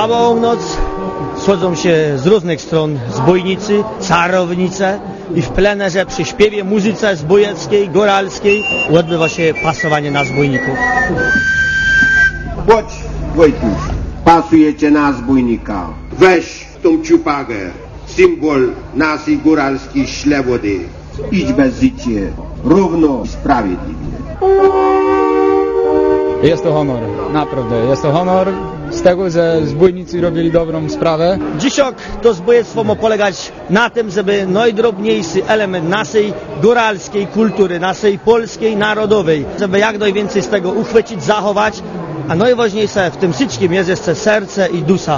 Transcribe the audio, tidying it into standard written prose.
całą noc schodzą się z różnych stron zbójnicy, czarownice i w plenerze przy śpiewie, muzyce zbójeckiej, góralskiej odbywa się pasowanie na zbójników. Chodź, Wojtuś, pasujecie na zbójnika. Weź tą ciupagę, symbol naszej góralskiej ślewody. Idź bez życie, równo i sprawiedliwie. Jest to honor, naprawdę. Jest to honor z tego, że zbójnicy robili dobrą sprawę. Dzisiaj to zbójectwo ma polegać na tym, żeby najdrobniejszy element naszej góralskiej kultury, naszej polskiej, narodowej, żeby jak najwięcej z tego uchwycić, zachować, a najważniejsze w tym wszystkim jest jeszcze serce i dusza.